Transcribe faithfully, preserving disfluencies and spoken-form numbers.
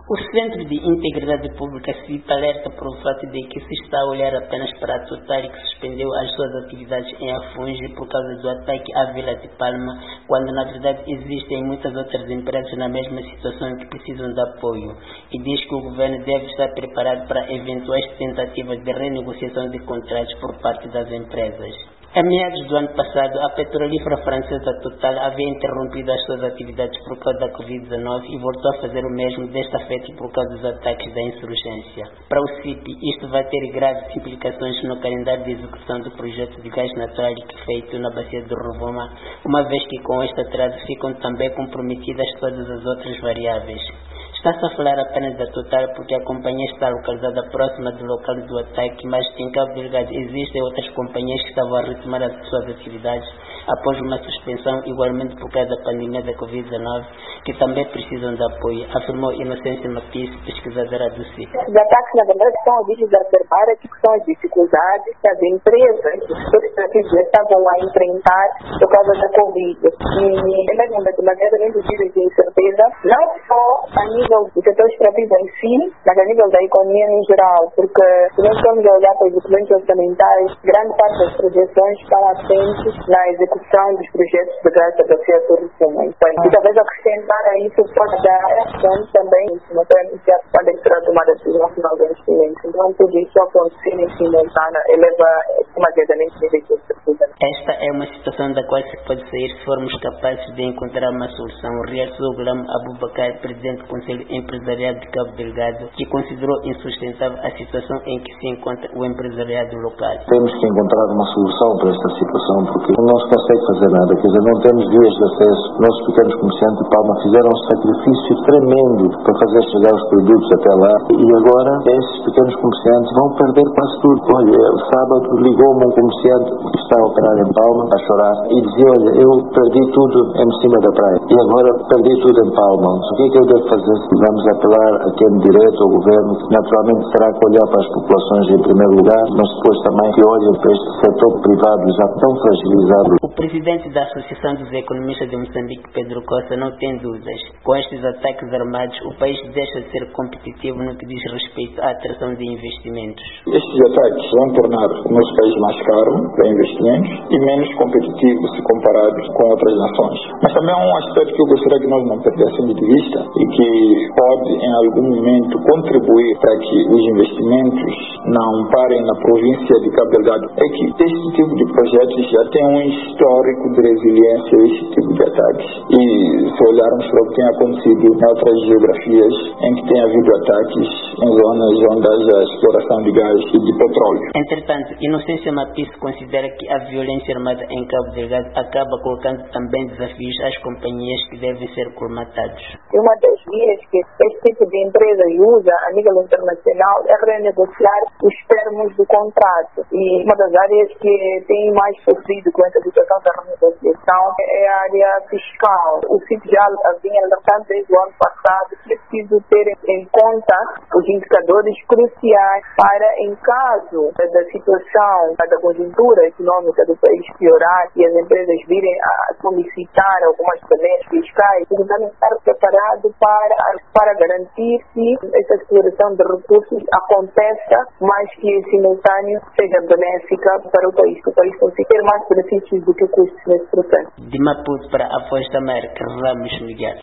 O Centro de Integridade Pública C I P alerta por o fato de que se está a olhar apenas para a Total, que suspendeu as suas atividades em Afungi por causa do ataque à Vila de Palma, quando na verdade existem muitas outras empresas na mesma situação que precisam de apoio, e diz que o governo deve estar preparado para eventuais tentativas de renegociação de contratos por parte das empresas. A meados do ano passado, a petrolífera francesa Total havia interrompido as suas atividades por causa da covid dezenove e voltou a fazer o mesmo, desta feita por causa dos ataques da insurgência. Para o C I P, isto vai ter graves implicações no calendário de execução do projeto de gás natural feito na bacia do Rovuma, uma vez que com este atraso ficam também comprometidas todas as outras variáveis. Está-se a falar apenas da Total porque a companhia está localizada próxima do local do ataque, mas em Cabo Delgado existem outras companhias que estavam a retomar as suas atividades após uma suspensão, igualmente por causa da pandemia da covid dezenove, que também precisam de apoio, afirmou Inocência Mapis, pesquisadora do C I P. Os ataques, na verdade, estão a exacerbar aqui que são as dificuldades que as empresas, os setores estratégicos estavam a enfrentar por causa da Covid. E é mesmo demasiadamente níveis de incerteza, não só a nível do setor extrativo em si, mas a nível da economia em geral, porque se nós estamos a olhar para os documentos orçamentais, grande parte das projeções está assente na execução dos projetos de gás da bacia do Rovuma. E talvez acrescentar a isso pode dar ação também, não tem anunciado quando é que será tomada a decisão final do investimento. Então, tudo isso acontecer em simultâneo eleva demasiadamente níveis de incerteza. Esta é uma situação da qual se pode sair se formos capazes de encontrar uma solução, realçou Gulam Abubakar, presidente do Conselho Empresarial de Cabo Delgado, que considerou insustentável a situação em que se encontra o empresariado local. Temos que encontrar uma solução para esta situação, porque não se consegue fazer nada, quer dizer, não temos vias de acesso. Nossos pequenos comerciantes de Palma fizeram um sacrifício tremendo para fazer chegar os produtos até lá, e agora esses pequenos comerciantes vão perder quase tudo. Olha, o sábado ligou-me um comerciante que está a operar em Palma, a chorar, e dizia, olha, eu perdi tudo em cima da praia, e agora perdi tudo em Palma. O que é que eu devo fazer? Vamos apelar a quem de direito, ao governo, que naturalmente terá que olhar para as populações em primeiro lugar, mas depois também que olhem para este setor privado já tão fragilizado. O presidente da Associação dos Economistas de Moçambique, Pedro Costa, não tem dúvidas. Com estes ataques armados, o país deixa de ser competitivo no que diz respeito à atração de investimentos. Estes ataques vão tornar o nosso país mais caro para investimentos e menos competitivo se comparado com outras nações. Mas também há um aspecto que eu gostaria que nós não perdêssemos de vista e que pode, em algum momento, contribuir para que os investimentos não parem na província de Cabo Delgado. É que este tipo de projetos já tem um histórico de resiliência a este tipo de ataques. E se olharmos para o que tem acontecido em outras geografias em que tem havido ataques em zonas onde haja exploração de gás e de petróleo. Entretanto, Inocência Mapis considera que a violência armada em Cabo Delgado acaba colocando também desafios às companhias que devem ser colmatados. Uma das vias que este tipo de empresa usa a nível internacional é renegociar os termos do contrato. E uma das áreas que tem mais sofrido com essa situação da renegociação é a área fiscal. O C I P já vinha alertando desde o ano passado que é preciso ter em conta os indicadores cruciais para, em caso da situação, da conjuntura econômica do país piorar e as empresas virem a solicitar algumas planeias fiscais, eles devem estar preparados para, para garantir que essa exploração de recursos aconteça, mas que em simultâneo seja benéfica para o país, que o país consiga ter mais benefícios do que custos nesse processo. De Maputo para a Voz da América, Ramos Miguel.